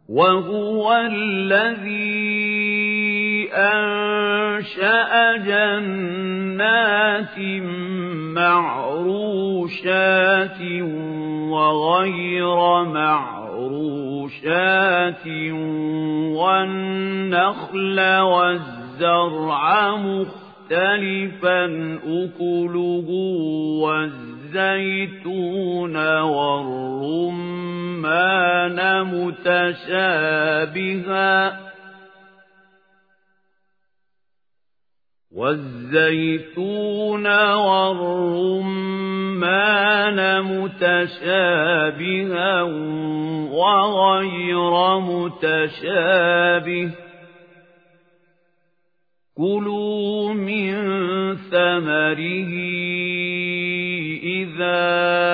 وهو الذي أنشأ جنات معروشات وغير معروشات والنخل والزرع مختلفا أكله والزيتون والرمان متشابها وغير متشابه كلوا من ثمره إذا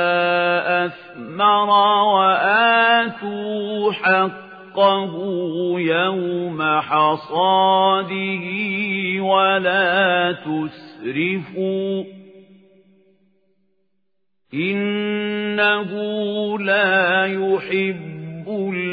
أثمر وآتوا حقه يوم حصاده ولا تسرفوا إنه لا يحب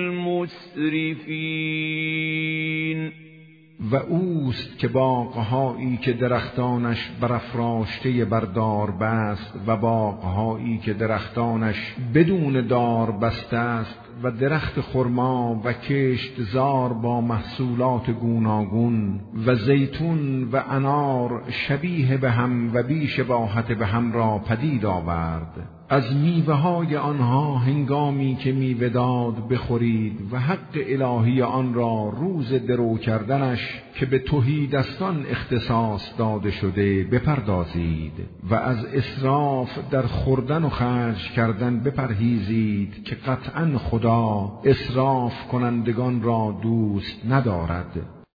المسرفين. و اوست که باغهایی که درختانش برافراشته بر دار بست و باغهایی که درختانش بدون دار بسته است و درخت خرما و کشتزار با محصولات گوناگون و زیتون و انار شبیه به هم و بی شباهت به هم را پدید آورد. از میوه های آنها هنگامی که میوه داد بخورید و حق الهی آن را روز درو کردنش که به تهیدستان اختصاص داده شده بپردازید و از اسراف در خوردن و خرج کردن بپرهیزید که قطعاً خدا اسراف کنندگان را دوست ندارد.